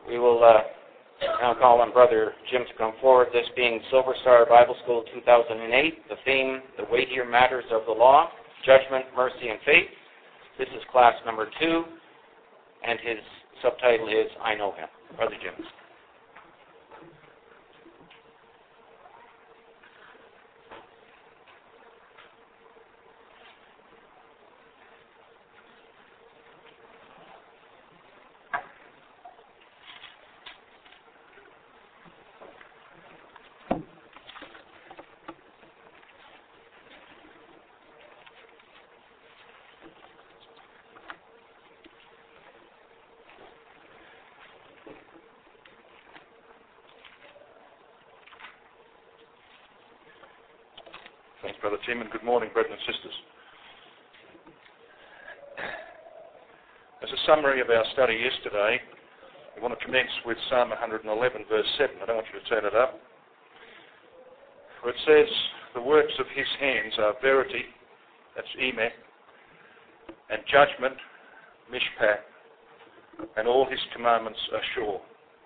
We will now call on Brother Jim to come forward, this being Silver Star Bible School 2008, the theme, The Weightier Matters of the Law, Judgment, Mercy, and Faith. This is class number 2, and his subtitle is, I Know Him. Brother Jim. Thanks, Brother Tim, and good morning, brethren and sisters. As a summary of our study yesterday, we want to commence with Psalm 111, verse 7. I don't want you to turn it up. Where it says, the works of his hands are verity, that's emeh, and judgment, mishpat, and all his commandments are sure.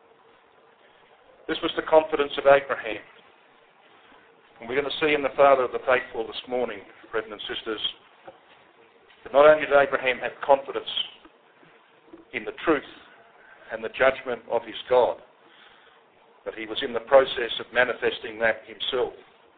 This was the confidence of Abraham. And we're going to see in the Father of the Faithful this morning, brethren and sisters, that not only did Abraham have confidence in the truth and the judgment of his God, but he was in the process of manifesting that himself.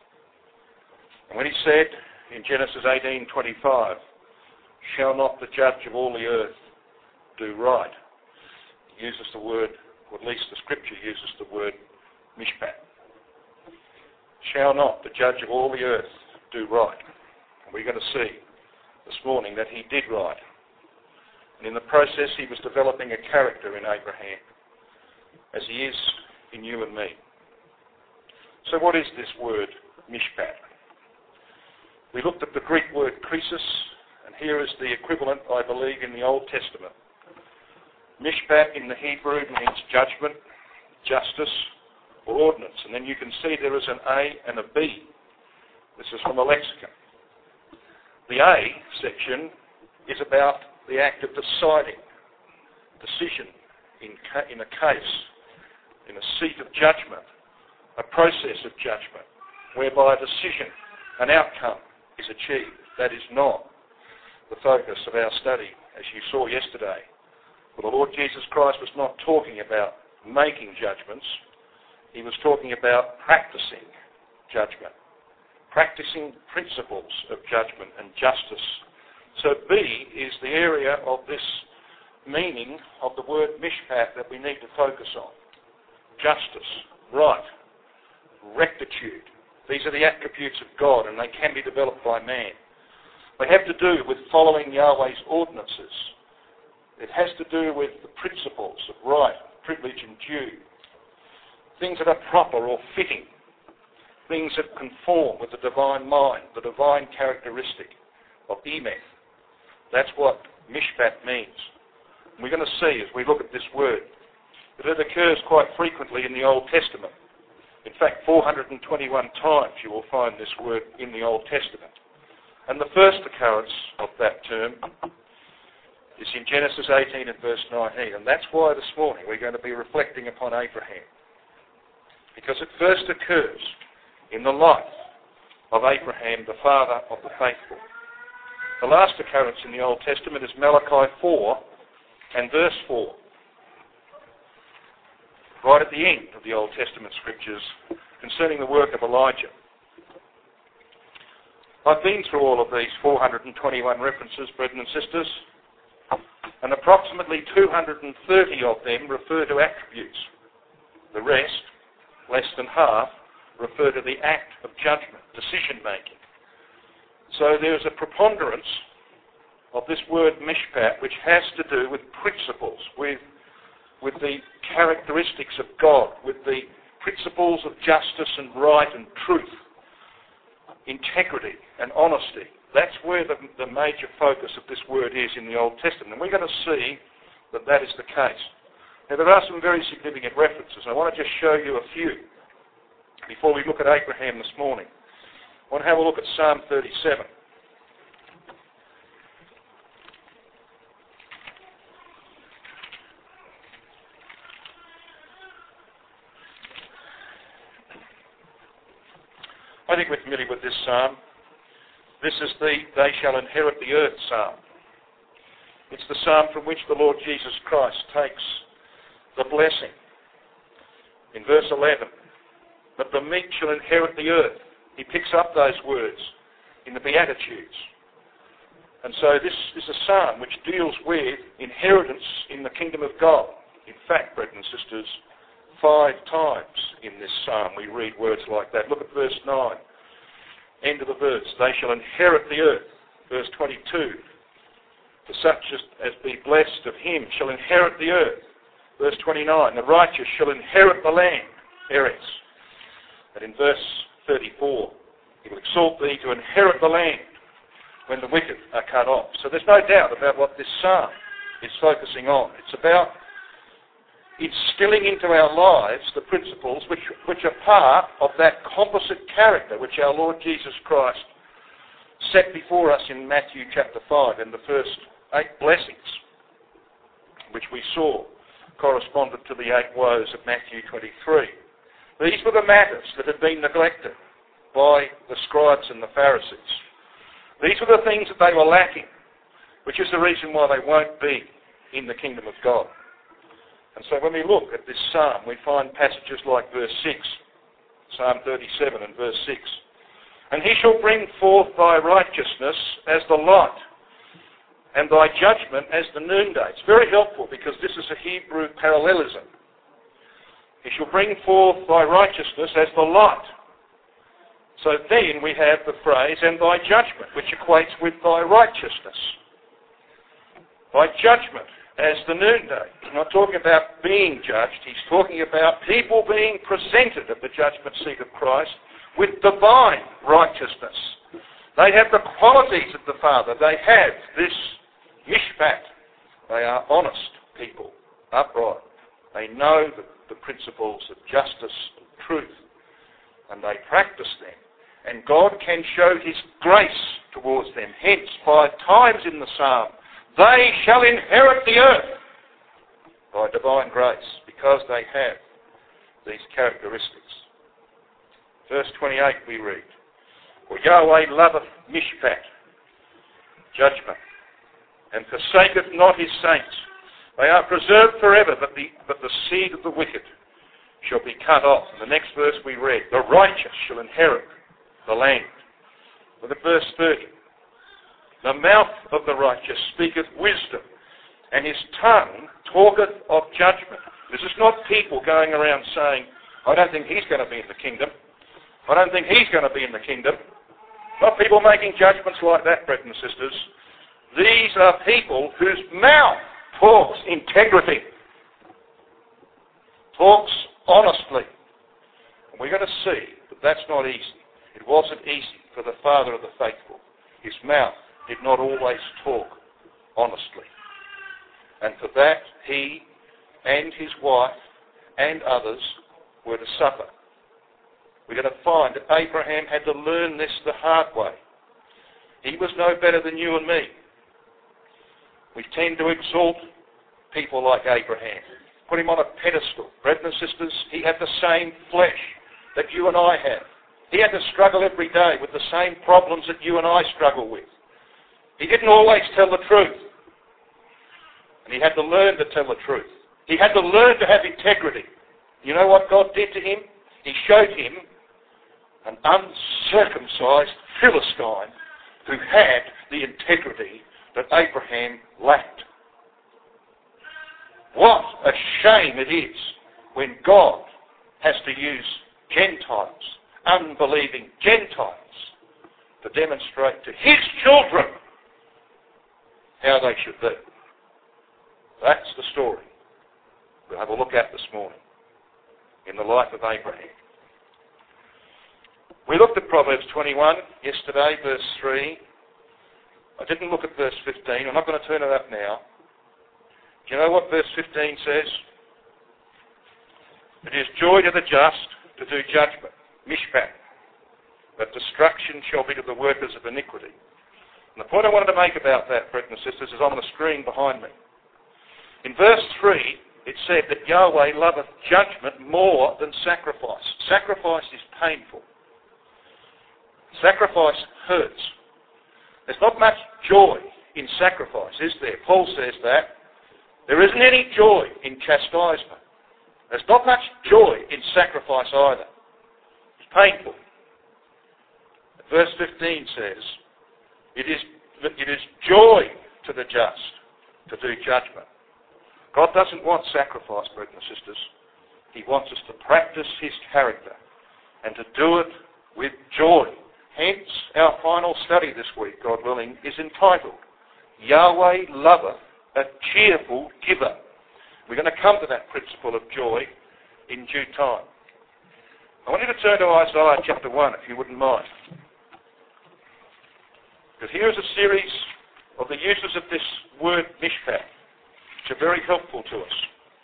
And when he said in Genesis 18:25, shall not the judge of all the earth do right? He uses the word, or at least the scripture uses the word, mishpat. Shall not the judge of all the earth do right? And we're going to see this morning that he did right. And in the process he was developing a character in Abraham, as he is in you and me. So what is this word, mishpat? We looked at the Greek word krisis, and here is the equivalent, I believe, in the Old Testament. Mishpat in the Hebrew means judgment, justice, or ordinance. And then you can see there is an A and a B. This is from a lexicon. The A section is about the act of deciding, decision in a case, in a seat of judgment, a process of judgment, whereby a decision, an outcome is achieved. That is not the focus of our study, as you saw yesterday. For the Lord Jesus Christ was not talking about making judgments. He was talking about practicing judgment, practicing principles of judgment and justice. So B is the area of this meaning of the word mishpat that we need to focus on. Justice, right, rectitude. These are the attributes of God, and they can be developed by man. They have to do with following Yahweh's ordinances. It has to do with the principles of right, privilege and due. Things that are proper or fitting. Things that conform with the divine mind, the divine characteristic of emeh. That's what mishpat means. And we're going to see as we look at this word that it occurs quite frequently in the Old Testament. In fact, 421 times you will find this word in the Old Testament. And the first occurrence of that term is in Genesis 18 and verse 19. And that's why this morning we're going to be reflecting upon Abraham. Because it first occurs in the life of Abraham, the father of the faithful. The last occurrence in the Old Testament is Malachi 4 and verse 4. Right at the end of the Old Testament scriptures concerning the work of Elijah. I've been through all of these 421 references, brethren and sisters, and approximately 230 of them refer to attributes. The rest, less than half, refer to the act of judgment, decision-making. So there's a preponderance of this word mishpat which has to do with principles, with the characteristics of God, with the principles of justice and right and truth, integrity and honesty. That's where the major focus of this word is in the Old Testament. And we're going to see that that is the case. Now, there are some very significant references. I want to just show you a few before we look at Abraham this morning. I want to have a look at Psalm 37. I think we're familiar with this psalm. This is the "they shall inherit the earth" psalm. It's the psalm from which the Lord Jesus Christ takes the blessing. In verse 11, "But the meek shall inherit the earth." He picks up those words in the Beatitudes. And so this is a psalm which deals with inheritance in the kingdom of God. In fact, brethren and sisters, 5 times in this psalm we read words like that. Look at verse 9. End of the verse. "They shall inherit the earth." Verse 22. "For such as be blessed of him shall inherit the earth." Verse 29. "The righteous shall inherit the land." Eretz. And in verse 34. "He will exalt thee to inherit the land when the wicked are cut off." So there's no doubt about what this psalm is focusing on. It's about instilling into our lives the principles which are part of that composite character which our Lord Jesus Christ set before us in Matthew chapter 5 and the first 8 blessings, which we saw corresponded to the 8 woes of Matthew 23. These were the matters that had been neglected by the scribes and the Pharisees. These were the things that they were lacking, which is the reason why they won't be in the kingdom of God. And so when we look at this psalm, we find passages like verse 6, Psalm 37 and verse 6. "And he shall bring forth thy righteousness as the light, and thy judgment as the noonday." It's very helpful because this is a Hebrew parallelism. "He shall bring forth thy righteousness as the light." So then we have the phrase, "and thy judgment," which equates with thy righteousness. Thy judgment as the noonday. He's not talking about being judged. He's talking about people being presented at the judgment seat of Christ with divine righteousness. They have the qualities of the Father. They have this mishpat. They are honest people, upright. They know the principles of justice and truth, and they practice them. And God can show his grace towards them. Hence, 5 times in the psalm, "They shall inherit the earth," by divine grace, because they have these characteristics. Verse 28 we read, "For Yahweh loveth mishpat," judgment, "and forsaketh not his saints. They are preserved forever, but the seed of the wicked shall be cut off." In the next verse we read, "The righteous shall inherit the land." Look at verse 30. "The mouth of the righteous speaketh wisdom, and his tongue talketh of judgment." This is not people going around saying, "I don't think he's going to be in the kingdom. I don't think he's going to be in the kingdom." Not people making judgments like that, brethren and sisters. These are people whose mouth talks integrity, talks honestly. And we're going to see that that's not easy. It wasn't easy for the father of the faithful. His mouth did not always talk honestly. And for that, he and his wife and others were to suffer. We're going to find that Abraham had to learn this the hard way. He was no better than you and me. We tend to exalt people like Abraham, put him on a pedestal. Brethren and sisters, he had the same flesh that you and I have. He had to struggle every day with the same problems that you and I struggle with. He didn't always tell the truth. And he had to learn to tell the truth. He had to learn to have integrity. You know what God did to him? He showed him an uncircumcised Philistine who had the integrity that Abraham lacked. What a shame it is when God has to use Gentiles, unbelieving Gentiles, to demonstrate to his children how they should be. That's the story we'll have a look at this morning in the life of Abraham. We looked at Proverbs 21 yesterday, verse 3. I didn't look at verse 15. I'm not going to turn it up now. Do you know what verse 15 says? It is joy to the just to do judgment, mishpat, but destruction shall be to the workers of iniquity. And the point I wanted to make about that, brethren and sisters, is on the screen behind me. In verse 3, it said that Yahweh loveth judgment more than sacrifice. Sacrifice is painful. Sacrifice hurts. There's not much joy in sacrifice, is there? Paul says that. There isn't any joy in chastisement. There's not much joy in sacrifice either. It's painful. Verse 15 says, it is joy to the just to do judgment. God doesn't want sacrifice, brothers and sisters. He wants us to practice his character and to do it with joy. Hence, our final study this week, God willing, is entitled, Yahweh loveth a cheerful giver. We're going to come to that principle of joy in due time. I want you to turn to Isaiah chapter 1, if you wouldn't mind. Because here is a series of the uses of this word mishpat, which are very helpful to us.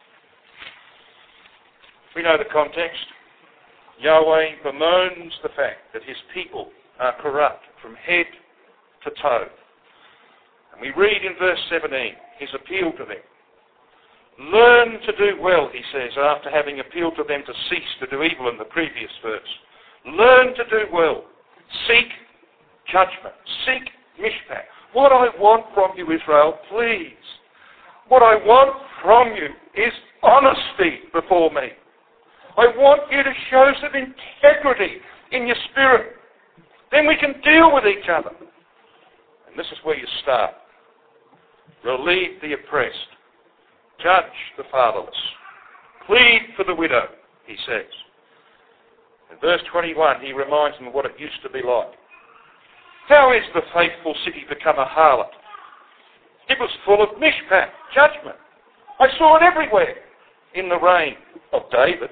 We know the context. Yahweh bemoans the fact that his people are corrupt from head to toe. And we read in verse 17 his appeal to them. Learn to do well, he says, after having appealed to them to cease to do evil in the previous verse. Learn to do well. Seek judgment. Seek mishpat. What I want from you, Israel, please. What I want from you is honesty before me. I want you to show some integrity in your spirit. Then we can deal with each other. And this is where you start. Relieve the oppressed. Judge the fatherless. Plead for the widow, he says. In verse 21, he reminds them of what it used to be like. How is the faithful city become a harlot? It was full of mishpat, judgment. I saw it everywhere in the reign of David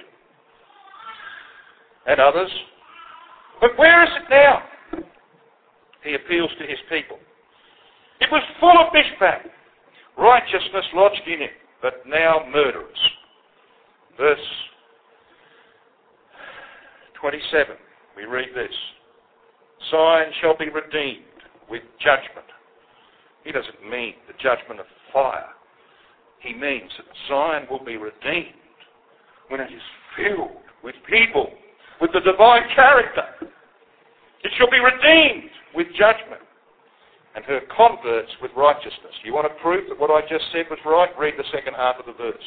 and others. But where is it now? He appeals to his people. It was full of mishpat, righteousness lodged in it, but now murderers. Verse 27, we read this. Zion shall be redeemed with judgment. He doesn't mean the judgment of fire. He means that Zion will be redeemed when it is filled with people, with the divine character. It shall be redeemed with judgment, and her converts with righteousness. You want to prove that what I just said was right? Read the second half of the verse.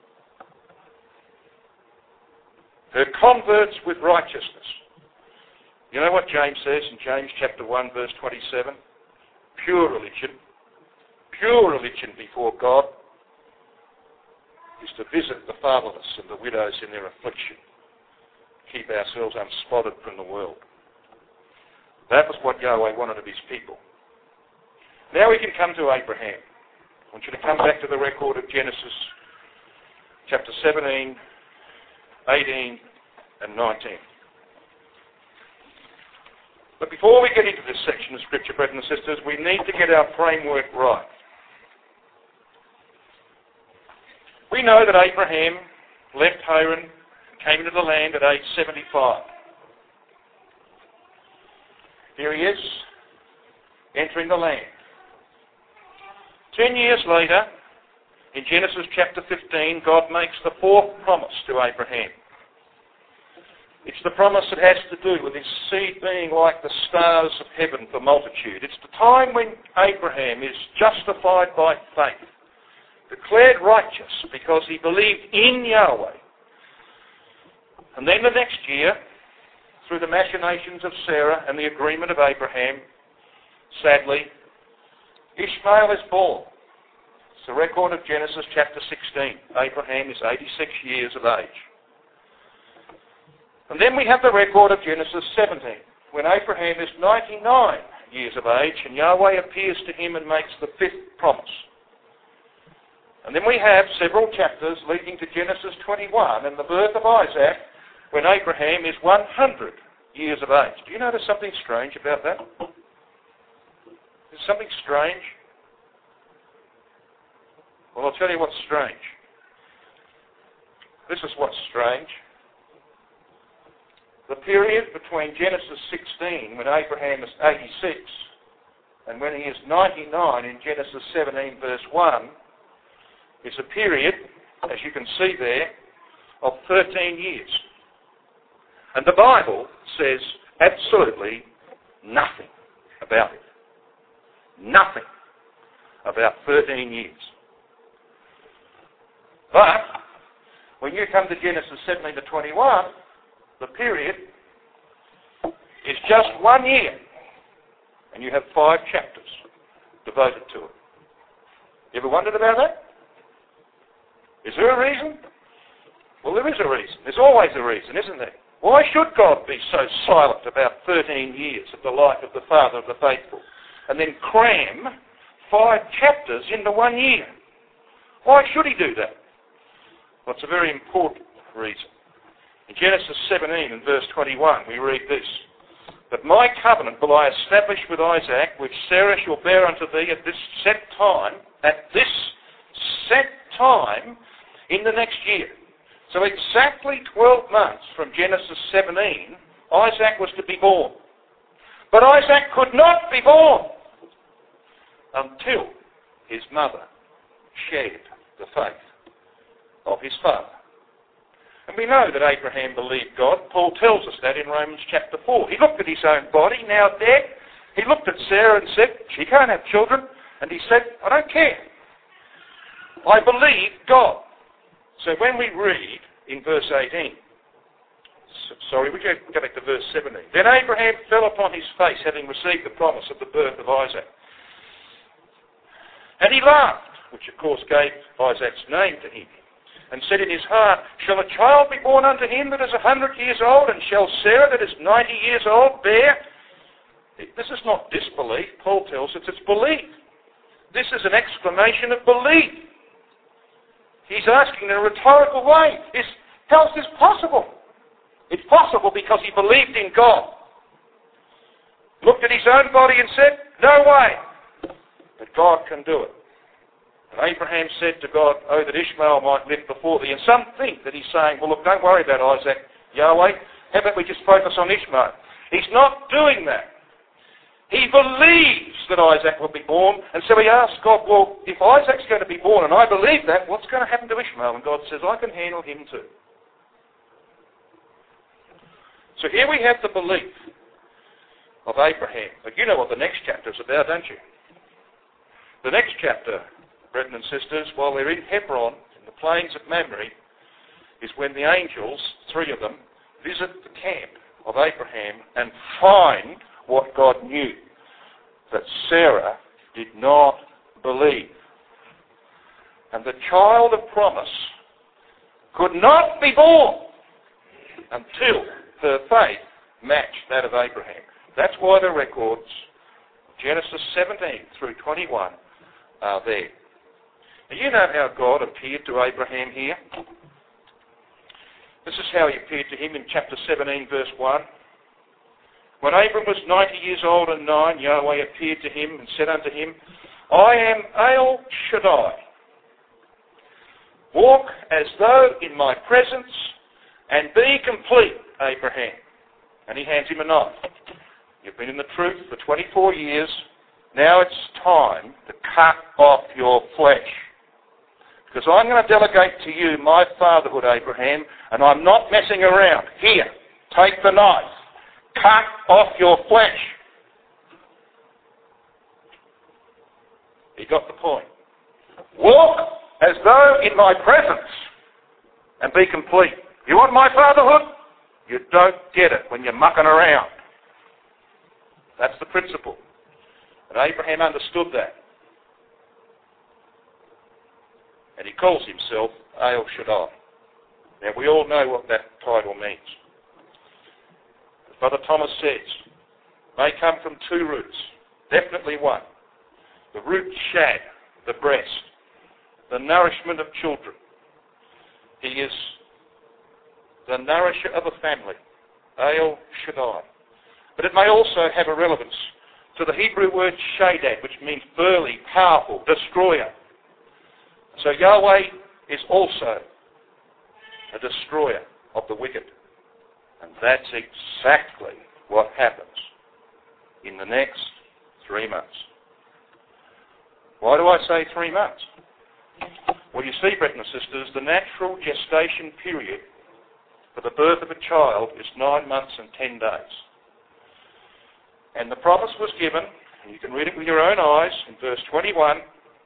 Her converts with righteousness. You know what James says in James chapter 1, verse 27? Pure religion before God is to visit the fatherless and the widows in their affliction. Keep ourselves unspotted from the world. That was what Yahweh wanted of his people. Now we can come to Abraham. I want you to come back to the record of Genesis chapter 17, 18 and 19. But before we get into this section of Scripture, brothers and sisters, we need to get our framework right. We know that Abraham left Haran, came into the land at age 75. Here he is, entering the land. 10 years later, in Genesis chapter 15, God makes the fourth promise to Abraham. It's the promise that has to do with his seed being like the stars of heaven for multitude. It's the time when Abraham is justified by faith, declared righteous because he believed in Yahweh. And then the next year, through the machinations of Sarah and the agreement of Abraham, sadly, Ishmael is born. It's the record of Genesis chapter 16. Abraham is 86 years of age. And then we have the record of Genesis 17, when Abraham is 99 years of age and Yahweh appears to him and makes the fifth promise. And then we have several chapters leading to Genesis 21 and the birth of Isaac, when Abraham is 100 years of age. Do you notice something strange about that? There's something strange. Well, I'll tell you what's strange. This is what's strange. The period between Genesis 16, when Abraham is 86, and when he is 99 in Genesis 17, verse 1, is a period, as you can see there, of 13 years. And the Bible says absolutely nothing about it. Nothing about 13 years. But when you come to Genesis 17 to 21, the period is just 1 year. And you have 5 chapters devoted to it. You ever wondered about that? Is there a reason? Well, there is a reason. There's always a reason, isn't there? Why should God be so silent about 13 years of the life of the father of the faithful and then cram 5 chapters into 1 year? Why should he do that? Well, it's a very important reason. In Genesis 17 and verse 21, we read this: "But my covenant will I establish with Isaac, which Sarah shall bear unto thee at this set time in the next year." So exactly 12 months from Genesis 17, Isaac was to be born. But Isaac could not be born until his mother shared the faith of his father. And we know that Abraham believed God. Paul tells us that in Romans chapter 4. He looked at his own body, now dead. He looked at Sarah and said, she can't have children. And he said, I don't care. I believe God. So when we read in verse 18, we go back to verse 17. Then Abraham fell upon his face, having received the promise of the birth of Isaac. And he laughed, which of course gave Isaac's name to him, and said in his heart, shall a child be born unto him that is 100 years old, and shall Sarah that is 90 years old bear? This is not disbelief. Paul tells us it's belief. This is an exclamation of belief. He's asking in a rhetorical way, how is this possible? It's possible because he believed in God. Looked at his own body and said, no way. But God can do it. And Abraham said to God, oh, that Ishmael might live before thee. And some think that he's saying, well, look, don't worry about Isaac, Yahweh. How about we just focus on Ishmael? He's not doing that. He believes that Isaac will be born. And so he asks God, well, if Isaac's going to be born, and I believe that, what's going to happen to Ishmael? And God says, I can handle him too. So here we have the belief of Abraham. But you know what the next chapter is about, don't you? The next chapter, brethren and sisters, while they're in Hebron, in the plains of Mamre, is when the angels, 3 of them, visit the camp of Abraham and find what God knew, that Sarah did not believe. And the child of promise could not be born until her faith matched that of Abraham. That's why the records, Genesis 17 through 21, are there. Now, you know how God appeared to Abraham here? This is how he appeared to him in chapter 17, verse 1. When Abram was 90 years old and 9, Yahweh appeared to him and said unto him, I am El Shaddai. Walk as though in my presence and be complete, Abraham. And he hands him a knife. You've been in the truth for 24 years. Now it's time to cut off your flesh. Because I'm going to delegate to you my fatherhood, Abraham, and I'm not messing around. Here, take the knife. Cut off your flesh. He got the point. Walk as though in my presence and be complete. You want my fatherhood? You don't get it when you're mucking around. That's the principle. And Abraham understood that. And he calls himself El Shaddai. Now we all know what that title means. Brother Thomas says, may come from 2 roots, definitely one. The root shad, the breast, the nourishment of children. He is the nourisher of a family, El Shaddai. But it may also have a relevance to the Hebrew word shadad, which means burly, powerful, destroyer. So Yahweh is also a destroyer of the wicked. And that's exactly what happens in the next 3 months. Why do I say 3 months? Well, you see, brethren and sisters, the natural gestation period for the birth of a child is 9 months and 10 days. And the promise was given, and you can read it with your own eyes, in verse 21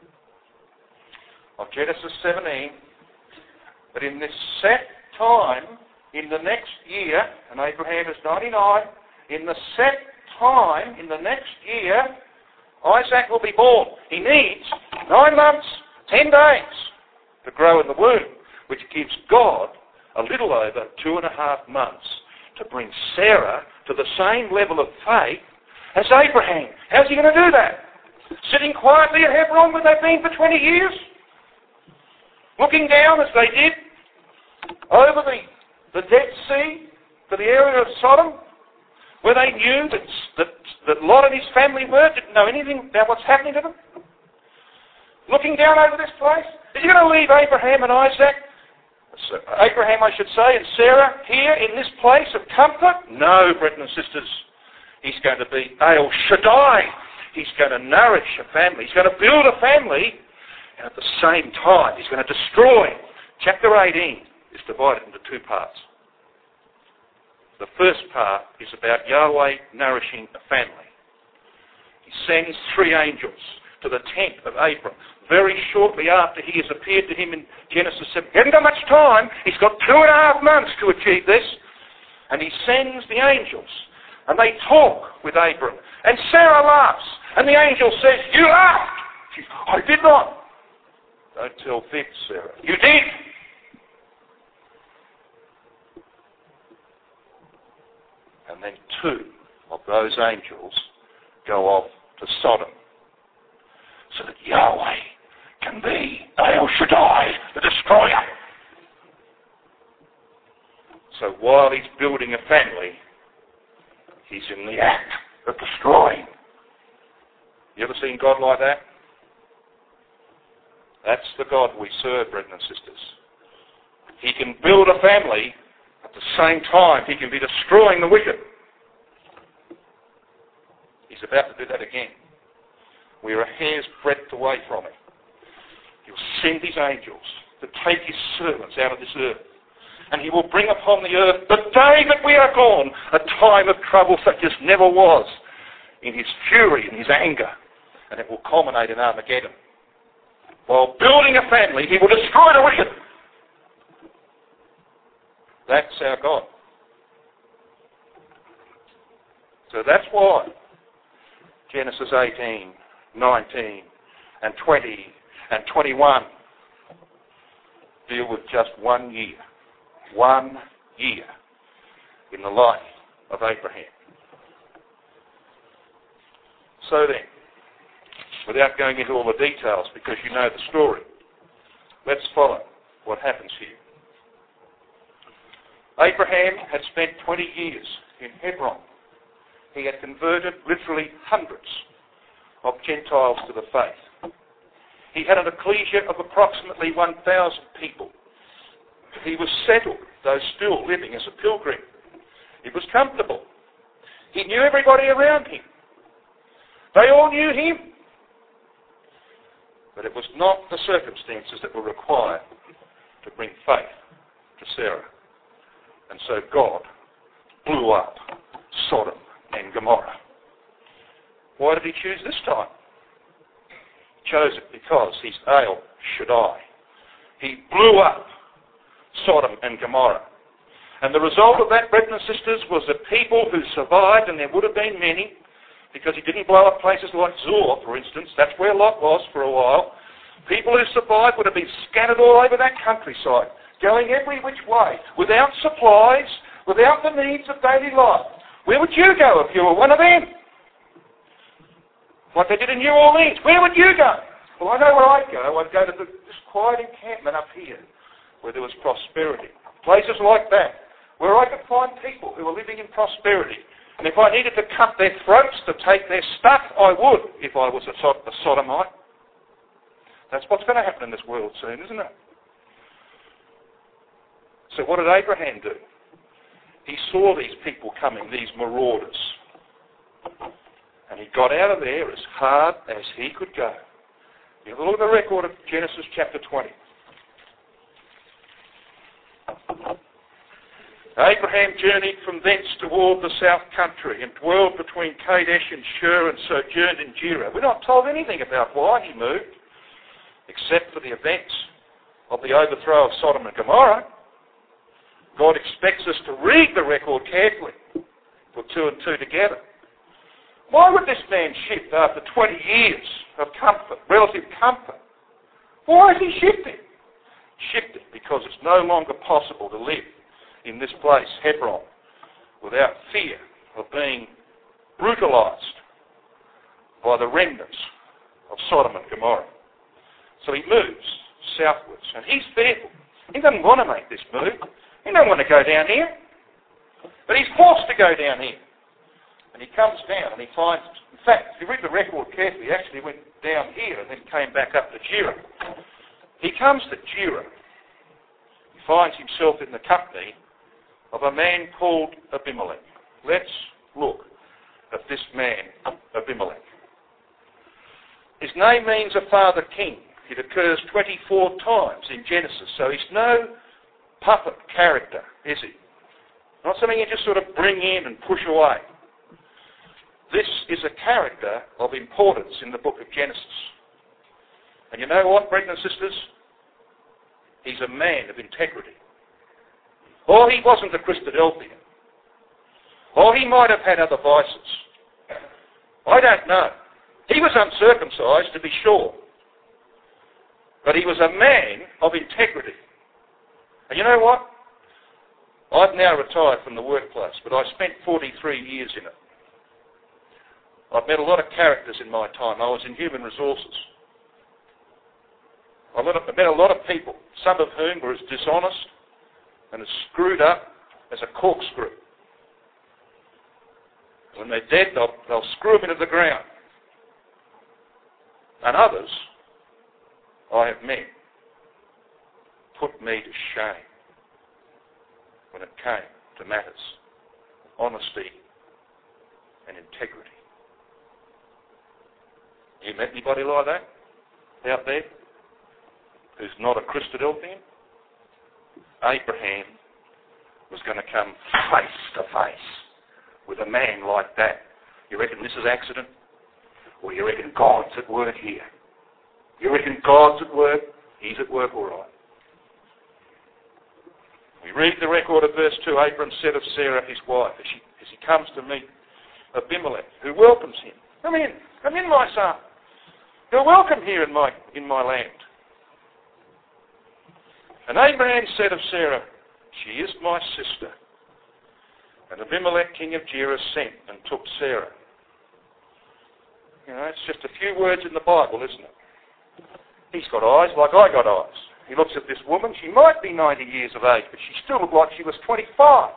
of Genesis 17, that in this set time, in the next year, and Abraham is 99, in the set time, in the next year, Isaac will be born. He needs 9 months, 10 days to grow in the womb, which gives God a little over 2.5 months to bring Sarah to the same level of faith as Abraham. How's he going to do that? Sitting quietly at Hebron where they've been for 20 years? Looking down as they did over the Dead Sea to the area of Sodom, where they knew that Lot and his family didn't know anything about what's happening to them? Looking down over this place? Is he going to leave Abraham and Isaac, Abraham I should say, and Sarah here in this place of comfort? No, brethren and sisters. He's going to be El Shaddai. He's going to nourish a family. He's going to build a family, and at the same time he's going to destroy. Chapter 18 is divided into 2 parts. The first part is about Yahweh nourishing a family. He sends 3 angels to the tent of Abram very shortly after he has appeared to him in Genesis 7. He hasn't got much time. He's got 2.5 months to achieve this. And he sends the angels. And they talk with Abram. And Sarah laughs. And the angel says, "You laughed." She says, "I did not." "Don't tell fibs, Sarah." "You did." And then 2 of those angels go off to Sodom so that Yahweh can be El Shaddai, the destroyer. So while he's building a family, he's in the act of destroying. You ever seen God like that? That's the God we serve, brethren and sisters. He can build a family. At the same time, he can be destroying the wicked. He's about to do that again. We are a hair's breadth away from it. He'll send his angels to take his servants out of this earth. And he will bring upon the earth the day that we are gone, a time of trouble such as never was, in his fury and his anger. And it will culminate in Armageddon. While building a family, he will destroy the wicked. That's our God. So that's why Genesis 18, 19, and 20, and 21 deal with just 1 year. 1 year in the life of Abraham. So then, without going into all the details, because you know the story, let's follow what happens here. Abraham had spent 20 years in Hebron. He had converted literally hundreds of Gentiles to the faith. He had an ecclesia of approximately 1,000 people. He was settled, though still living as a pilgrim. He was comfortable. He knew everybody around him. They all knew him. But it was not the circumstances that were required to bring faith to Sarah. And so God blew up Sodom and Gomorrah. Why did he choose this time? He chose it because he's El Shaddai. He blew up Sodom and Gomorrah. And the result of that, brethren and sisters, was that people who survived, and there would have been many, because he didn't blow up places like Zoar, for instance, that's where Lot was for a while, people who survived would have been scattered all over that countryside, going every which way, without supplies, without the needs of daily life. Where would you go if you were one of them? Like they did in New Orleans. Where would you go? Well, I know where I'd go. I'd go to this quiet encampment up here, where there was prosperity. Places like that, where I could find people who were living in prosperity. And if I needed to cut their throats to take their stuff, I would, if I was a sodomite. That's what's going to happen in this world soon, isn't it? So what did Abraham do? He saw these people coming, these marauders. And he got out of there as hard as he could go. You have a look at the record of Genesis chapter 20. Abraham journeyed from thence toward the south country and dwelled between Kadesh and Shur and sojourned in Gerar. We're not told anything about why he moved, except for the events of the overthrow of Sodom and Gomorrah. God expects us to read the record carefully, put two and two together. Why would this man shift after 20 years of comfort, relative comfort? Why is he shifting? Shifted because it's no longer possible to live in this place, Hebron, without fear of being brutalised by the remnants of Sodom and Gomorrah. So he moves southwards, and he's fearful. He doesn't want to make this move. He doesn't want to go down here. But he's forced to go down here. And he comes down and he finds, in fact, if you read the record carefully, he actually went down here and then came back up to Gerar. He comes to Gerar. He finds himself in the company of a man called Abimelech. Let's look at this man, Abimelech. His name means a father king. It occurs 24 times in Genesis, so he's no puppet character, is he? Not something you just sort of bring in and push away. This is a character of importance in the book of Genesis. And you know what, brethren and sisters? He's a man of integrity. Or he wasn't a Christadelphian. Or he might have had other vices. I don't know. He was uncircumcised, to be sure. But he was a man of integrity. And you know what? I've now retired from the workplace, but I spent 43 years in it. I've met a lot of characters in my time. I was in human resources. I met a lot of people, some of whom were as dishonest and as screwed up as a corkscrew. When they're dead, they'll screw them into the ground. And others I have met put me to shame when it came to matters of honesty and integrity. You met anybody like that out there who's not a Christadelphian? Abraham was going to come face to face with a man like that. You reckon this is accident? Or you reckon God's at work here? You reckon God's at work? He's at work all right. We read the record of verse 2. Abram said of Sarah, his wife, as he comes to meet Abimelech, who welcomes him. Come in, my son. You're welcome here in my land. And Abraham said of Sarah, she is my sister. And Abimelech, king of Gerar, sent and took Sarah. You know, it's just a few words in the Bible, isn't it? He's got eyes like I got eyes. He looks at this woman. She might be 90 years of age, but she still looked like she was 25.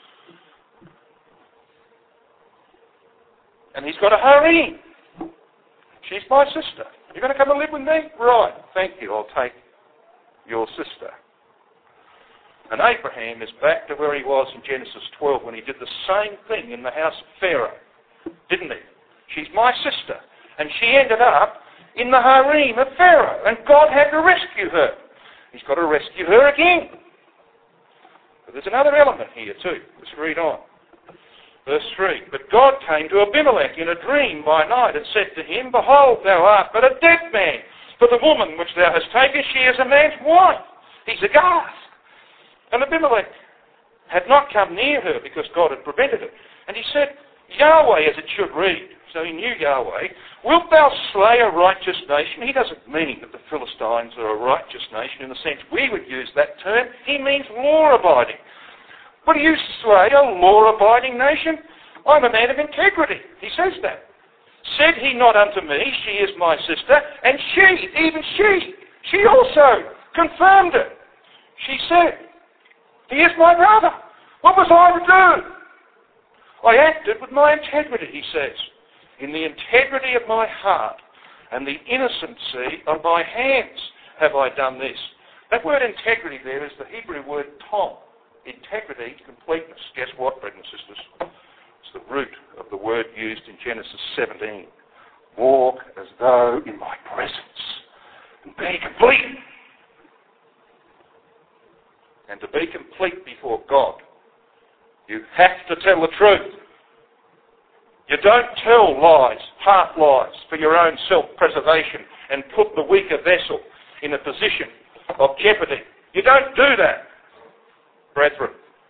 And he's got a harem. She's my sister. You're going to come and live with me? Right. Thank you. I'll take your sister. And Abraham is back to where he was in Genesis 12 when he did the same thing in the house of Pharaoh. Didn't he? She's my sister. And she ended up in the harem of Pharaoh. And God had to rescue her. He's got to rescue her again. But there's another element here too. Let's read on. Verse 3. But God came to Abimelech in a dream by night and said to him, Behold, thou art but a dead man. For the woman which thou hast taken, she is a man's wife. He's aghast. And Abimelech had not come near her because God had prevented it. And he said, Yahweh, as it should read. So he knew Yahweh. Wilt thou slay a righteous nation? He doesn't mean that the Philistines are a righteous nation in the sense we would use that term. He means law-abiding. Will you slay a law-abiding nation? I'm a man of integrity. He says that. Said he not unto me, she is my sister, and she, even she also confirmed it. She said, he is my brother. What was I to do? I acted with my integrity, he says, in the integrity of my heart and the innocency of my hands have I done this. That word integrity there is the Hebrew word tom. Integrity, completeness. Guess what, brethren and sisters? It's the root of the word used in Genesis 17. Walk as though in my presence and be complete. And to be complete before God You have to tell the truth. You don't tell lies, half lies, for your own self-preservation and put the weaker vessel in a position of jeopardy. You don't do that, brethren.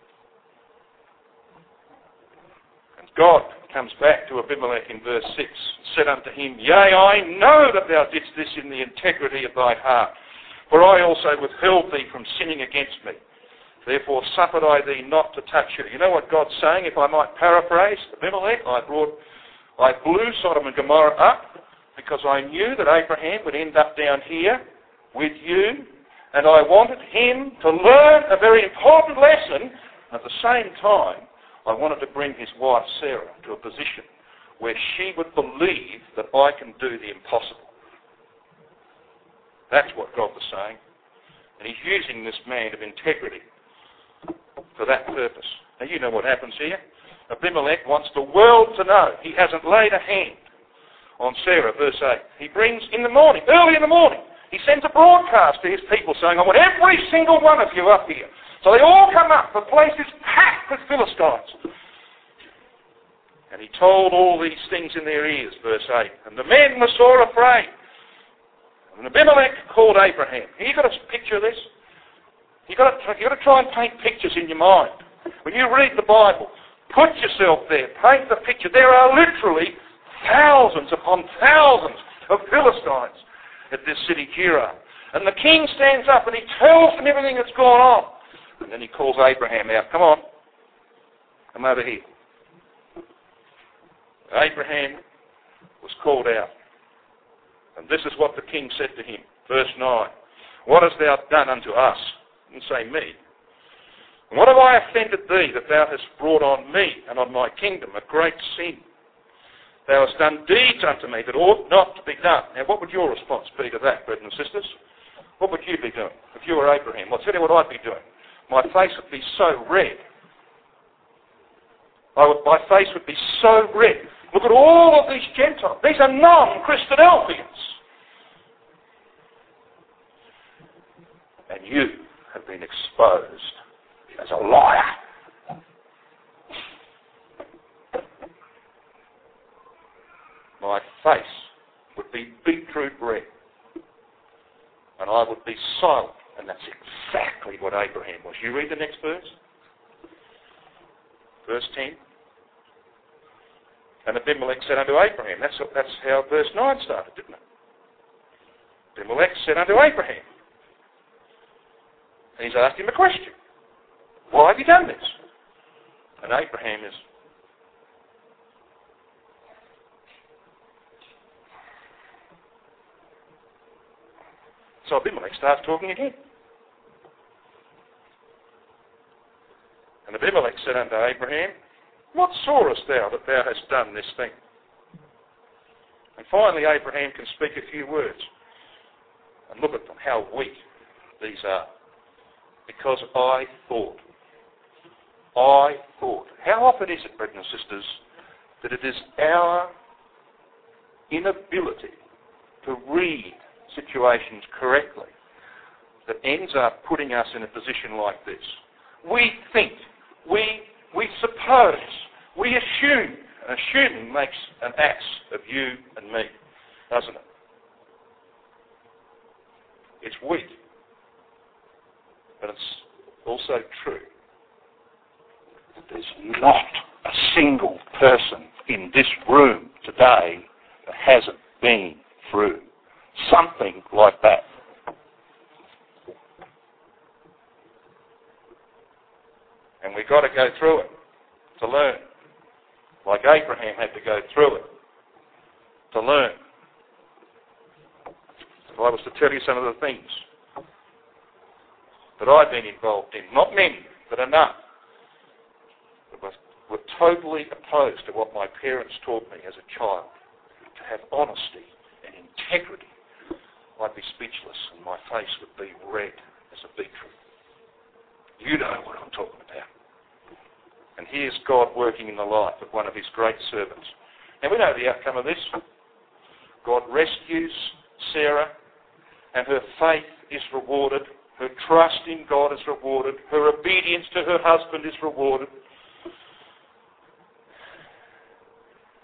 And God comes back to Abimelech in verse 6, said unto him, Yea, I know that thou didst this in the integrity of thy heart, for I also withheld thee from sinning against me. Therefore suffered I thee not to touch you. You know what God's saying, if I might paraphrase Abimelech? I blew Sodom and Gomorrah up because I knew that Abraham would end up down here with you, and I wanted him to learn a very important lesson. At the same time, I wanted to bring his wife Sarah to a position where she would believe that I can do the impossible. That's what God was saying. And he's using this man of integrity for that purpose. Now you know what happens here. Abimelech wants the world to know he hasn't laid a hand on Sarah, verse 8. He brings in the morning, early in the morning, he sends a broadcast to his people saying, I want every single one of you up here. So they all come up. The place is packed with Philistines. And he told all these things in their ears, verse 8. And the men were sore afraid. And Abimelech called Abraham. You've got to picture this. You've got to try and paint pictures in your mind. When you read the Bible, put yourself there. Paint the picture. There are literally thousands upon thousands of Philistines at this city, Gerar. And the king stands up and he tells them everything that's gone on. And then he calls Abraham out. Come on. Come over here. Abraham was called out. And this is what the king said to him. Verse 9. What hast thou done unto us? And say me. And what have I offended thee that thou hast brought on me and on my kingdom a great sin? Thou hast done deeds unto me that ought not to be done. Now what would your response be to that, brethren and sisters? What would you be doing if you were Abraham? I'll tell you what I'd be doing. My face would be so red. My face would be so red. Look at all of these Gentiles. These are non-Christadelphians. And you have been exposed as a liar. My face would be beetroot red. And I would be silent. And that's exactly what Abraham was. You read the next verse. Verse 10. And Abimelech said unto Abraham. That's how verse 9 started, didn't it? Abimelech said unto Abraham. And he's asked him a question. Why have you done this? And Abraham is... So Abimelech starts talking again. And Abimelech said unto Abraham, What sawest thou that thou hast done this thing? And finally Abraham can speak a few words. And look at them, how weak these are. Because I thought. How often is it, brethren and sisters, that it is our inability to read situations correctly that ends up putting us in a position like this? We think, we suppose, we assume. And assuming makes an ass of you and me, doesn't it? It's weak. But it's also true. There's not a single person in this room today that hasn't been through something like that. And we've got to go through it to learn. Like Abraham had to go through it to learn. If I was to tell you some of the things that I've been involved in, not many, but enough, that were totally opposed to what my parents taught me as a child, to have honesty and integrity, I'd be speechless and my face would be red as a beetroot. You know what I'm talking about. And here's God working in the life of one of his great servants. Now we know the outcome of this. God rescues Sarah and her faith is rewarded. Her trust in God is rewarded. Her obedience to her husband is rewarded.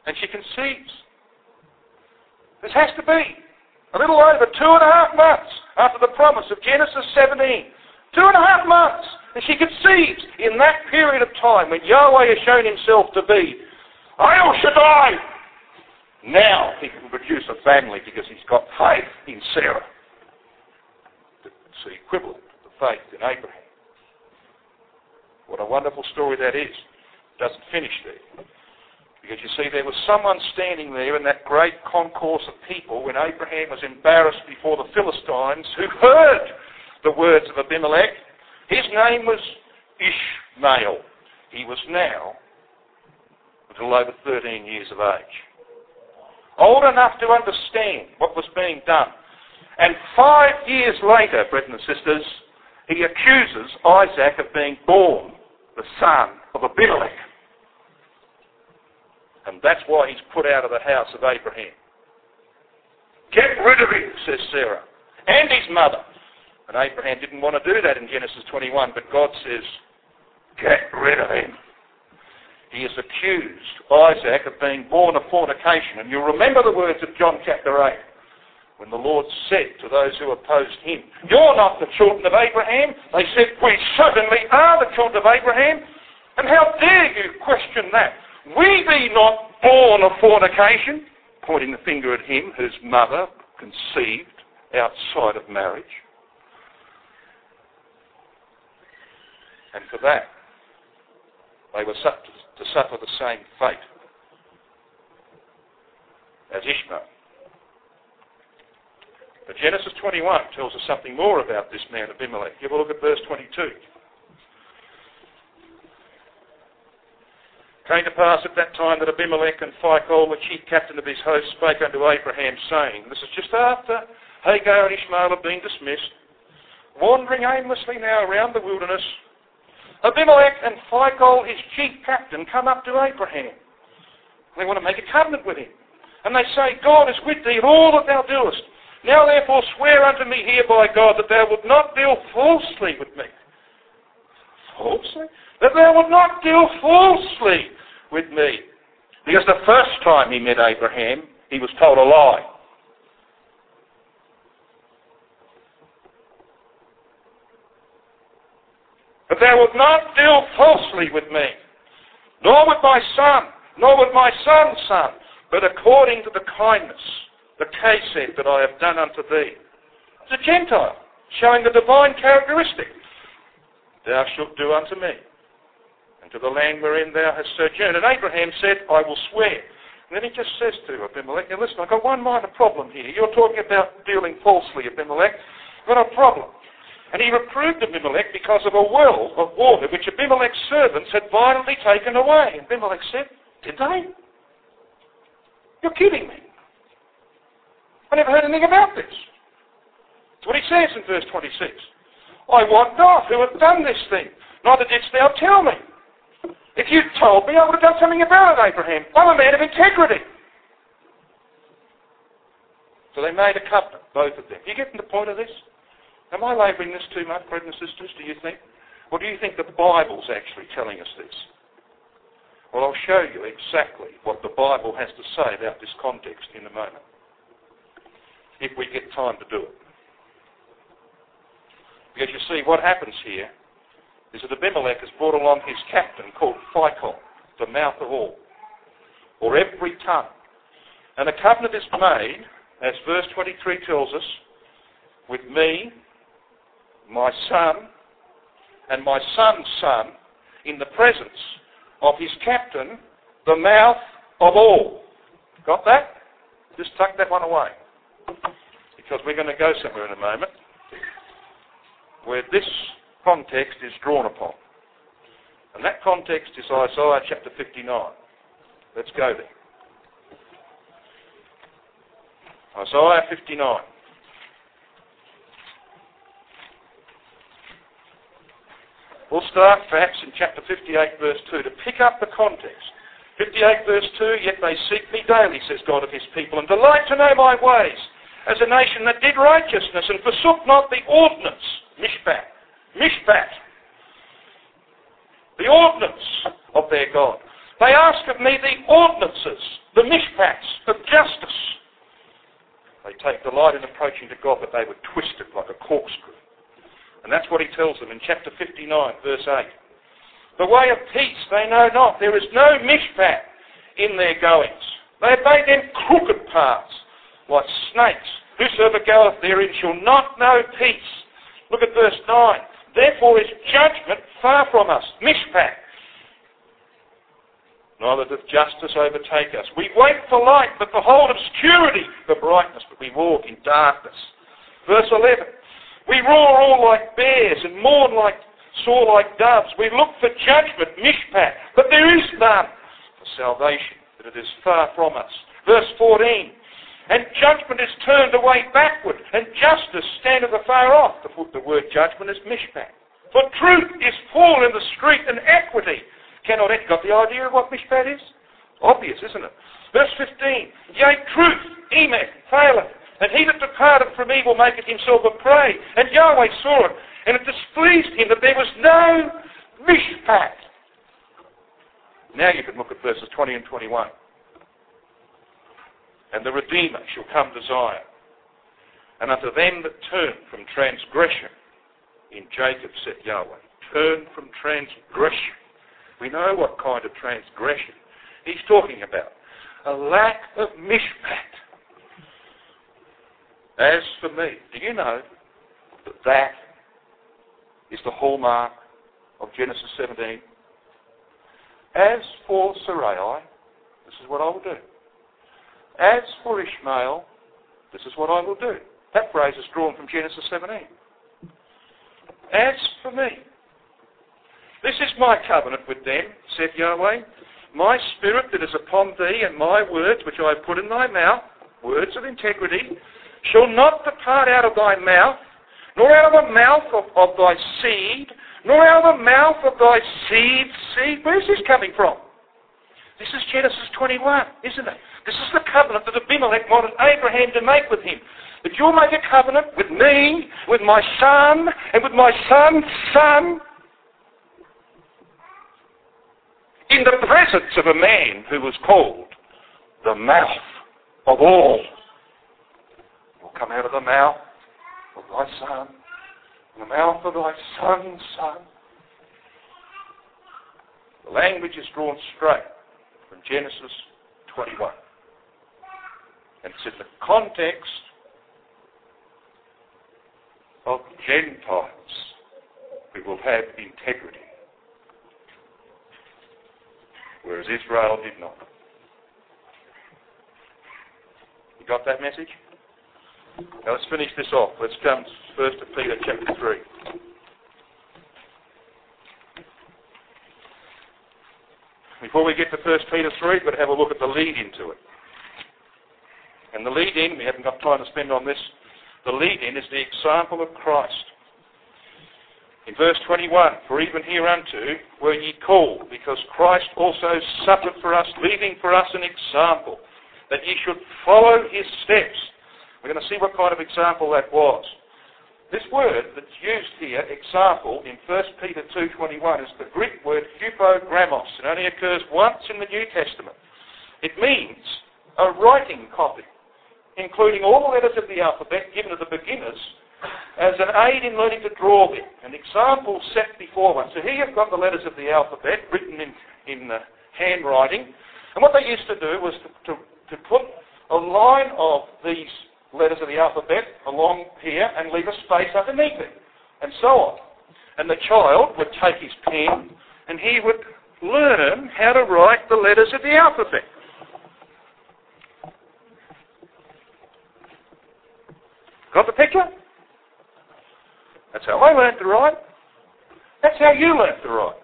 and she conceives. This has to be a little over 2.5 months after the promise of Genesis 17. 2.5 months, and she conceives in that period of time when Yahweh has shown himself to be El Shaddai. Now he can produce a family because he's got faith in Sarah. It's the equivalent of the faith in Abraham. What a wonderful story that is. It doesn't finish there. Because you see, there was someone standing there in that great concourse of people when Abraham was embarrassed before the Philistines who heard the words of Abimelech. His name was Ishmael. He was now a little over 13 years of age. Old enough to understand what was being done. And 5 years later, brethren and sisters, he accuses Isaac of being born the son of Abimelech. And that's why he's put out of the house of Abraham. Get rid of him, says Sarah, and his mother. And Abraham didn't want to do that in Genesis 21, but God says, get rid of him. He has accused Isaac of being born of fornication. And you'll remember the words of John chapter 8, when the Lord said to those who opposed him, you're not the children of Abraham. They said, we certainly are the children of Abraham. And how dare you question that? We be not born of fornication, pointing the finger at him whose mother conceived outside of marriage. And for that, they were to suffer the same fate as Ishmael. But Genesis 21 tells us something more about this man Abimelech. Give a look at verse 22. Came to pass at that time that Abimelech and Phicol, the chief captain of his host, spake unto Abraham, saying, this is just after Hagar and Ishmael have been dismissed, wandering aimlessly now around the wilderness, Abimelech and Phicol, his chief captain, come up to Abraham. They want to make a covenant with him. And they say, God is with thee in all that thou doest. Now therefore swear unto me here by God that thou wilt not deal falsely with me. Falsely? That thou wilt not deal falsely with me. Because the first time he met Abraham, he was told a lie. But thou wilt not deal falsely with me, nor with my son, nor with my son's son, but according to the kindness, the chesed that I have done unto thee. It's a Gentile, showing the divine characteristic. Thou shalt do unto me, and to the land wherein thou hast sojourned. And Abraham said, I will swear. And then he just says to Abimelech, now listen, I've got one minor problem here. You're talking about dealing falsely, Abimelech. I've got a problem. And he reproved Abimelech because of a well of water which Abimelech's servants had violently taken away. And Abimelech said, did they? You're kidding me. I never heard anything about this. That's what he says in verse 26. I wot not who hath done this thing, neither didst thou tell me. If you'd told me, I would have done something about it, Abraham. I'm a man of integrity. So they made a covenant, both of them. You getting the point of this? Am I labouring this too much, brothers and sisters, do you think? Or do you think the Bible's actually telling us this? Well, I'll show you exactly what the Bible has to say about this context in a moment, if we get time to do it. Because you see, what happens here is that Abimelech has brought along his captain called Phicol, the mouth of all, or every tongue. And a covenant is made, as verse 23 tells us, with me, my son, and my son's son, in the presence of his captain, the mouth of all. Got that? Just tuck that one away. Because we're going to go somewhere in a moment where this context is drawn upon. And that context is Isaiah chapter 59. Let's go there. Isaiah 59. We'll start perhaps in chapter 58 verse 2 to pick up the context. 58 verse 2, yet they seek me daily, says God of his people, and delight to know my ways, as a nation that did righteousness and forsook not the ordinance, Mishpat, the ordinance of their God. They ask of me the ordinances, the mishpats of justice. They take delight in approaching to God, but they would twist it like a corkscrew. And that's what he tells them in chapter 59, verse 8. The way of peace they know not. There is no mishpat in their goings. They have made them crooked paths, like snakes. Whosoever goeth therein shall not know peace. Look at verse 9. Therefore is judgment far from us. Mishpat. Neither doth justice overtake us. We wait for light, but behold obscurity for brightness, but we walk in darkness. Verse 11. We roar all like bears and mourn soar like doves. We look for judgment, mishpat, but there is none for salvation, that it is far from us. Verse 14. And judgment is turned away backward, and justice standeth afar off. The word judgment is mishpat. For truth is full in the street, and equity cannot enter. Got the idea of what mishpat is? Obvious, isn't it? Verse 15. Yea, truth, emet, faileth, and he that departeth from evil maketh himself a prey. And Yahweh saw it, and it displeased him that there was no mishpat. Now you can look at verses 20 and 21. And the Redeemer shall come to Zion, and unto them that turn from transgression, in Jacob said Yahweh, turn from transgression. We know what kind of transgression he's talking about. A lack of mishpat. As for me, do you know that is the hallmark of Genesis 17? As for Sarai, this is what I will do. As for Ishmael, this is what I will do. That phrase is drawn from Genesis 17. As for me, this is my covenant with them, saith Yahweh. My spirit that is upon thee, and my words which I have put in thy mouth, words of integrity, shall not depart out of thy mouth, nor out of the mouth of thy seed, nor out of the mouth of thy seed's seed. Where's this coming from? This is Genesis 21, isn't it? This is the covenant that Abimelech wanted Abraham to make with him. That you'll make a covenant with me, with my son, and with my son's son, in the presence of a man who was called the mouth of all. Will come out of the mouth of thy son, and the mouth of thy son's son. The language is drawn straight from Genesis 21. And it's in the context of Gentiles who will have integrity, whereas Israel did not. You got that message? Now let's finish this off. Let's come first to Peter chapter 3. Before we get to 1 Peter 3, we've got to have a look at the lead-in to it. And the lead-in, we haven't got time to spend on this, the lead-in is the example of Christ. In verse 21, for even hereunto were ye called, because Christ also suffered for us, leaving for us an example, that ye should follow his steps. We're going to see what kind of example that was. This word that's used here, example, in 1 Peter 2:21 is the Greek word hypogrammos. It only occurs once in the New Testament. It means a writing copy, including all the letters of the alphabet given to the beginners as an aid in learning to draw them. An example set before one. So here you've got the letters of the alphabet written in handwriting. And what they used to do was to put a line of these letters of the alphabet along here and leave a space underneath it, and so on. And the child would take his pen and he would learn how to write the letters of the alphabet. Got the picture? That's how I learned to write. That's how you learned to write.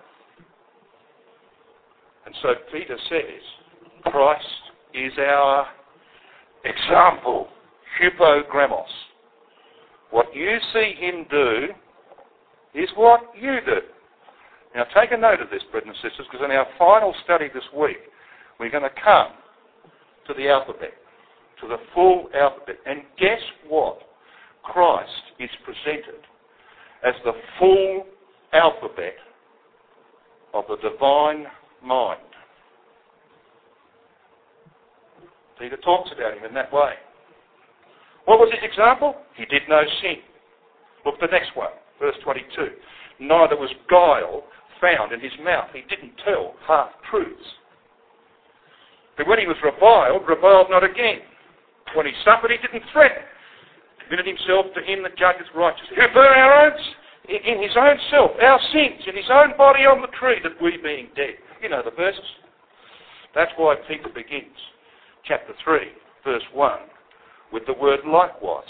And so Peter says, Christ is our example. Hypogrammos. What you see him do is what you do. Now take a note of this, brothers and sisters, because in our final study this week, we're going to come to the alphabet, to the full alphabet. And guess what? Christ is presented as the full alphabet of the divine mind. Peter talks about him in that way. What was his example? He did no sin. Look at the next one, verse 22. Neither was guile found in his mouth. He didn't tell half-truths. But when he was reviled not again. When he suffered, he didn't threaten. Committed himself to him that judges righteously. Who bore our own, in his own self, our sins, in his own body on the tree, that we being dead. You know the verses. That's why Peter begins chapter 3, verse 1, with the word likewise.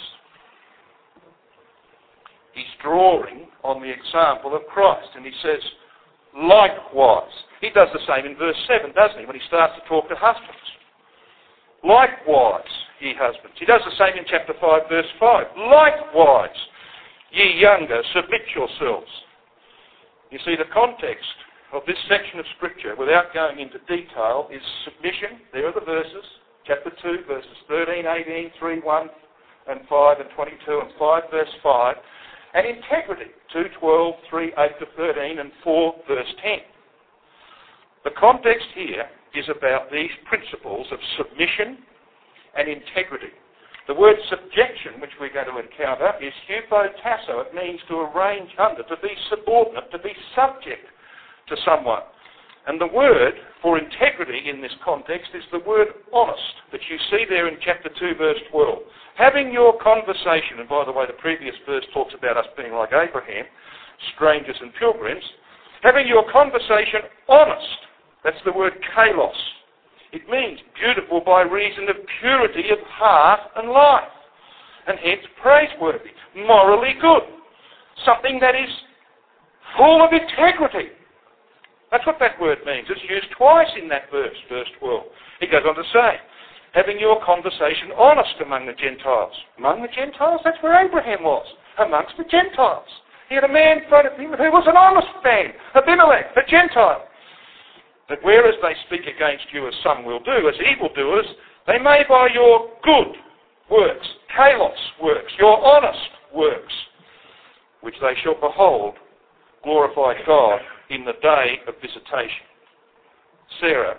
He's drawing on the example of Christ, and he says, likewise. He does the same in verse 7, doesn't he, when he starts to talk to husbands. Likewise, ye husbands. He does the same in chapter 5, verse 5. Likewise, ye younger, submit yourselves. You see, the context of this section of Scripture, without going into detail, is submission. There are the verses. Chapter 2, verses 13, 18, 3, 1 and 5 and 22 and 5, verse 5. And integrity, 2, 12, 3, 8 to 13 and 4, verse 10. The context here is about these principles of submission and integrity. The word subjection, which we're going to encounter, is hupotasso. It means to arrange under, to be subordinate, to be subject to someone. And the word for integrity in this context is the word honest, that you see there in chapter 2, verse 12. Having your conversation, and by the way, the previous verse talks about us being like Abraham, strangers and pilgrims, having your conversation honest. That's the word kalos. It means beautiful by reason of purity of heart and life, and hence praiseworthy, morally good. Something that is full of integrity. That's what that word means. It's used twice in that verse, verse 12. He goes on to say, having your conversation honest among the Gentiles. Among the Gentiles? That's where Abraham was, amongst the Gentiles. He had a man in front of him who was an honest man, Abimelech, a Gentile. That whereas they speak against you as some will do, as evildoers, they may by your good works, kalos works, your honest works, which they shall behold, glorify God in the day of visitation. Sarah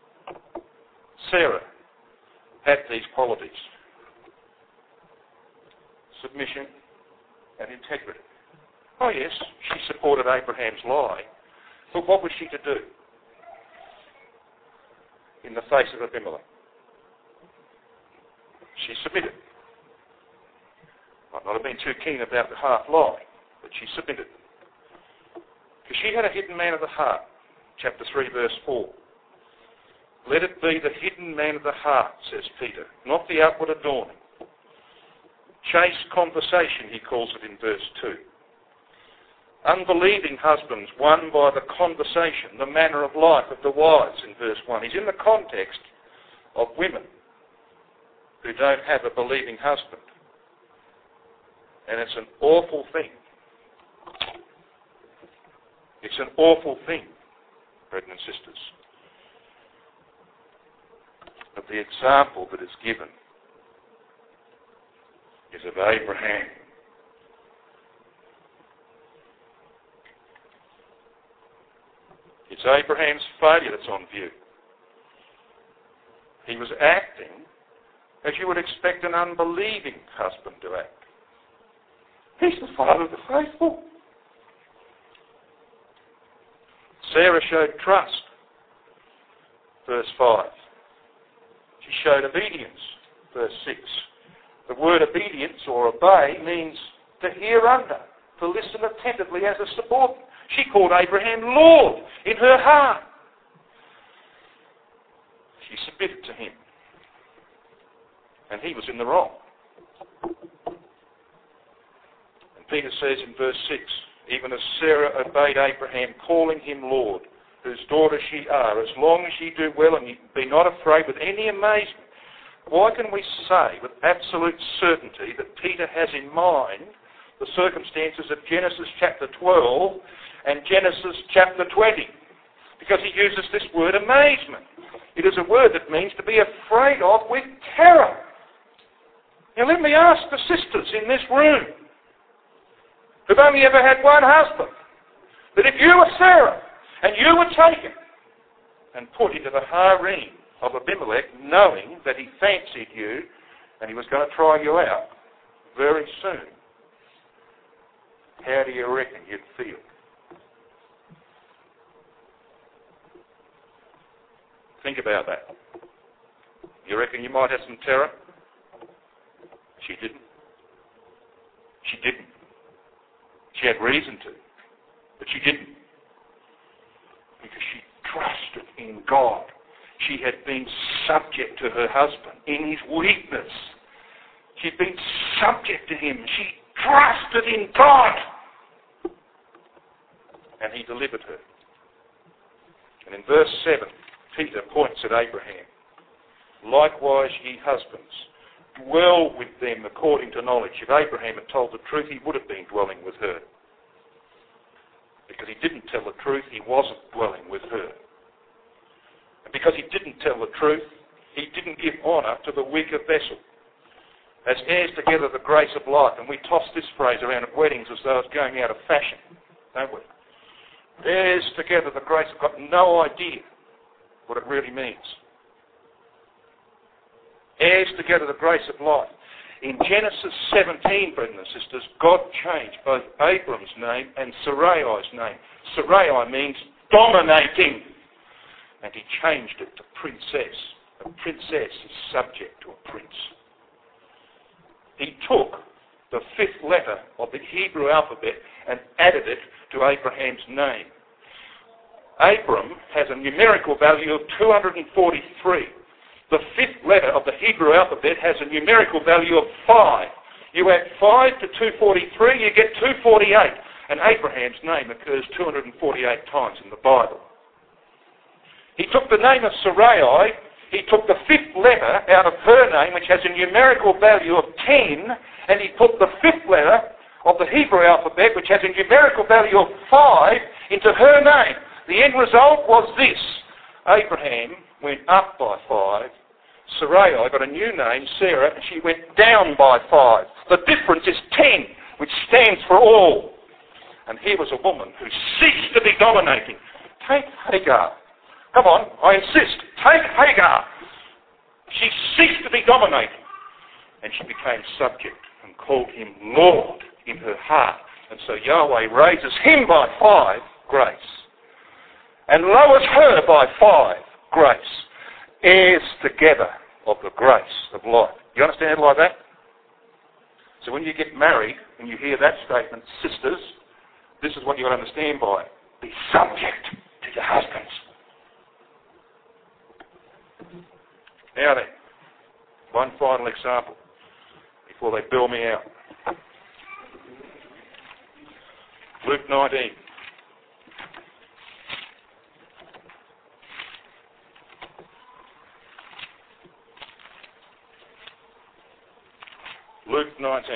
had these qualities. Submission and integrity. Oh yes, she supported Abraham's lie, but what was she to do in the face of Abimelech? She submitted. Might not have been too keen about the half lie, but she submitted. Because she had a hidden man of the heart, chapter 3, verse 4. Let it be the hidden man of the heart, says Peter, not the outward adorning. Chaste conversation, he calls it in verse 2. Unbelieving husbands won by the conversation, the manner of life of the wives in verse 1. He's in the context of women who don't have a believing husband. And it's an awful thing. It's an awful thing, brethren and sisters. But the example that is given is of Abraham. It's Abraham's failure that's on view. He was acting as you would expect an unbelieving husband to act. He's the father of the faithful. Sarah showed trust. Verse 5. She showed obedience. Verse 6. The word obedience or obey means to hear under, to listen attentively as a subordinate. She called Abraham Lord in her heart. She submitted to him. And he was in the wrong. And Peter says in verse 6, even as Sarah obeyed Abraham, calling him Lord, whose daughter she are, as long as ye do well and ye be not afraid with any amazement. Why can we say with absolute certainty that Peter has in mind the circumstances of Genesis chapter 12 and Genesis chapter 20? Because he uses this word amazement. It is a word that means to be afraid of with terror. Now let me ask the sisters in this room, who've only ever had one husband, that if you were Sarah and you were taken and put into the harem of Abimelech, knowing that he fancied you and he was going to try you out very soon, how do you reckon you'd feel? Think about that. You reckon you might have some terror? She didn't. She didn't. She had reason to, but she didn't. Because she trusted in God. She had been subject to her husband in his weakness. She'd been subject to him. She trusted in God. And he delivered her. And in verse 7, Peter points at Abraham. Likewise, ye husbands, dwell with them according to knowledge. If Abraham had told the truth, he would have been dwelling with her. Because he didn't tell the truth, he wasn't dwelling with her. And because he didn't tell the truth, he didn't give honour to the weaker vessel. As heirs together the grace of life, and we toss this phrase around at weddings as though it's going out of fashion, don't we? Heirs together the grace of God, no idea what it really means. Heirs together the grace of life. In Genesis 17, brothers and sisters, God changed both Abram's name and Sarai's name. Sarai means dominating. And he changed it to princess. A princess is subject to a prince. He took the 5th letter of the Hebrew alphabet and added it to Abraham's name. Abram has a numerical value of 243. The 5th letter of the Hebrew alphabet has a numerical value of 5. You add 5 to 243, you get 248. And Abraham's name occurs 248 times in the Bible. He took the name of Sarai, he took the 5th letter out of her name, which has a numerical value of 10, and he put the 5th letter of the Hebrew alphabet, which has a numerical value of 5, into her name. The end result was this. Abraham went up by 5. Sarai got a new name, Sarah, and she went down by 5. The difference is 10, which stands for all. And here was a woman who ceased to be dominating. Take Hagar. Come on, I insist. Take Hagar. She ceased to be dominating. And she became subject and called him Lord in her heart. And so Yahweh raises him by 5, grace. And lowers her by 5, grace. Heirs together of the grace of life. You understand it like that? So when you get married and you hear that statement, sisters, this is what you've got to understand by it. Be subject to your husbands. Now then, one final example before they bill me out. Luke 19. Luke 19.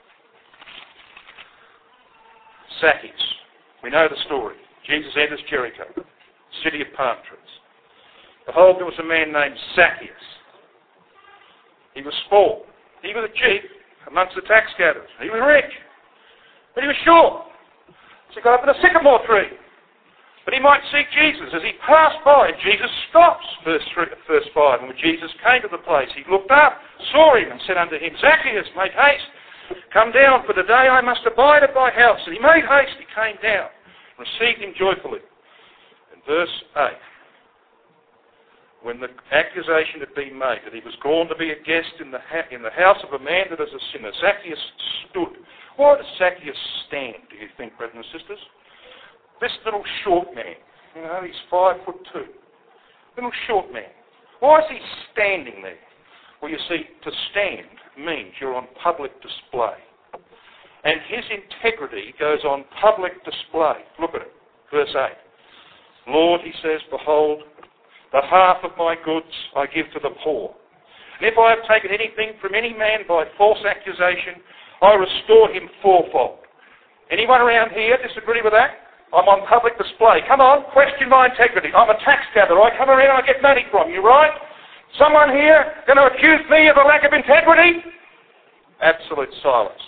Zacchaeus. We know the story. Jesus enters Jericho, city of palm trees. Behold, there was a man named Zacchaeus. He was small. He was a chief amongst the tax gatherers. He was rich. But he was short. So he got up in a sycamore tree. But he might see Jesus. As he passed by, Jesus stops, verse 5. And when Jesus came to the place, he looked up, saw him, and said unto him, Zacchaeus, make haste. Come down, for today I must abide at thy house. And he made haste, he came down, received him joyfully. In verse 8, when the accusation had been made that he was gone to be a guest in the house of a man that is a sinner, Zacchaeus stood. Why does Zacchaeus stand, do you think, brothers and sisters? This little short man, he's 5'2", little short man. Why is he standing there? Well, you see, to stand means you're on public display. And his integrity goes on public display. Look at it, verse 8. Lord, he says, behold, the half of my goods I give to the poor. And if I have taken anything from any man by false accusation, I restore him fourfold. Anyone around here disagree with that? I'm on public display. Come on, question my integrity. I'm a tax gatherer. I come around and I get money from you, right? Someone here going to accuse me of a lack of integrity? Absolute silence.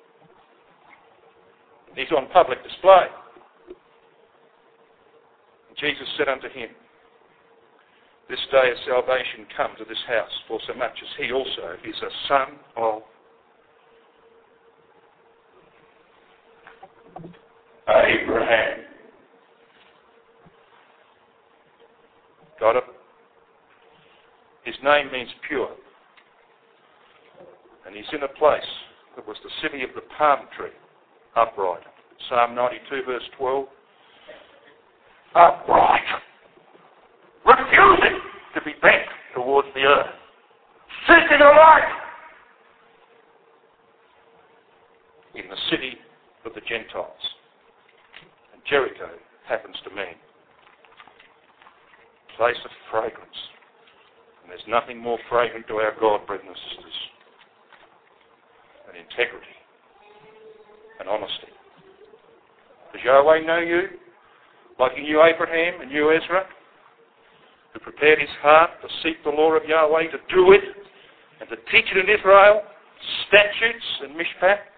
He's on public display. Jesus said unto him, this day of salvation come to this house, for so much as he also is a son of Abraham. Got it? His name means pure. And he's in a place that was the city of the palm tree, upright. Psalm 92 verse 12. Upright. Refusing to be bent towards the earth. Seeking a light. In the city of the Gentiles. And Jericho happens to mean place of fragrance. And there's nothing more fragrant to our God, brethren and sisters, than integrity and honesty. Does Yahweh know you like he knew Abraham and knew Ezra, who prepared his heart to seek the law of Yahweh, to do it and to teach it in Israel, statutes and mishpat?